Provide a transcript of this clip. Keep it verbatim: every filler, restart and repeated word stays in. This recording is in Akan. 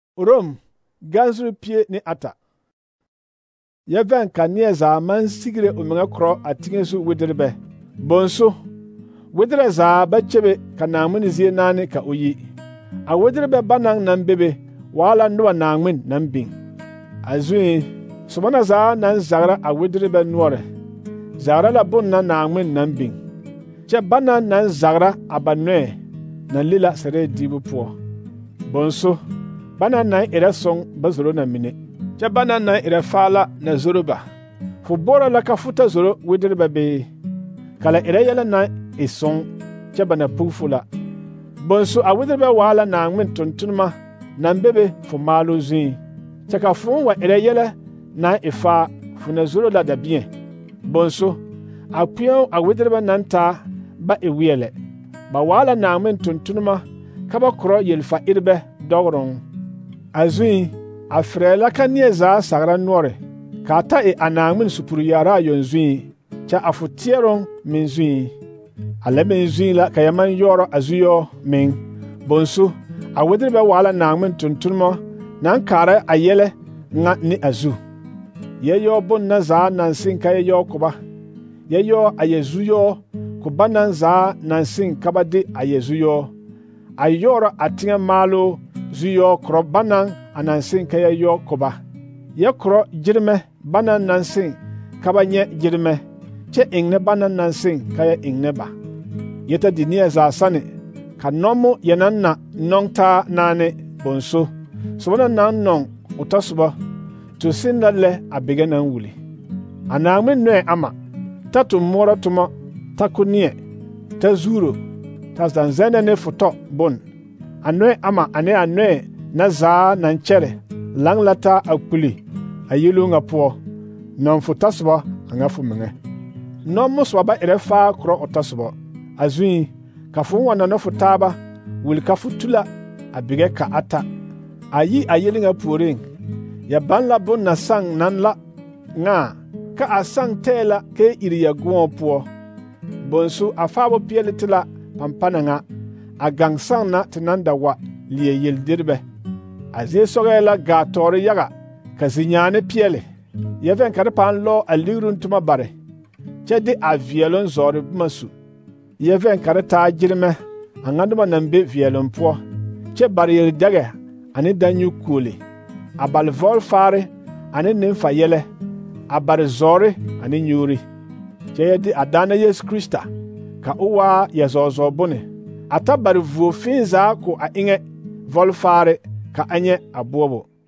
Rom ganzuru pie ni ata. Yeven kanie za man sigire umenga kro atingesu widirbe. Bonso widire za bachebe kanamuni zie nane ka oyi. A widirbe banang nambebe wala nwa nangmin nambing. Azui subana za nan zagra a widirbe nwore. Zagra la bunna nangmin nambing. Che banan nan zagra abanwe na lila sere dibu po. Bonso bana na ira song bazoro na mine ja bana na ira fala na zoroba fu bora la ka futa zoro widirba be kala ira yala na isong ja bana pufula bonso a widirba wala na ngmin tuntunma na mbebe fu malu zin ja ka fu wa ira yala na ifa fu na zoro la da bien bonso a pion a widirba nanta ba ewiele ba wala na ngmin tuntunma kaba kro yelfa irbe dogron azui afrela kanie za sagra nore kata e anangmin supuru yara yonzui cha afutieron minzui ale minzui la kayaman yoro azuyo min bonsu awedrebe wala nangmin tuntunmo nan kare ayele nga ni azu yeyo bon na za nansin kayo koba yeyo ayezuyo kubanan za nansin kabade ayezuyo ayoro atinga malo zuyo kro banan anansin kaya yo koba ye kro jirme banan nansin kaba nye jirme che ingne banan nansin kaya ingne ba yeta dinia za sane kanomo yananna nongta nane bonso sobana nan non utasuba to sindalle abige nan wuli anangme noe ama tatu mora tuma takunie tazuro tazanzene ne foto bon anoe ama ane anoe na za nanchere langlata akuli ayilu nga po non futasba anga fumenge no muswa ba erefa kro otasba azui kafu wana no futaba wil kafutula abige ka ata ayi ayilu nga puring ya banla bon na sang nanla nga ka asang tela ke iriya guo po bonsu afabo pieletila pampana nga agang sang na tinanda wa liye yildirbe azie sogela ga tori yaga kazinyane piele yeven kare pan lo alirun tuma bare chedi avielon zori masu yeven kare ta jirme anganduma nambe vielon po che barrier dage ani danyu kuli abal vol fare ani nimfa yele abar zori ani nyuri che yedi adana Yesu Krista ka uwa yezozo bone ata bari vuo finza ko a inge volfare ka anye abobo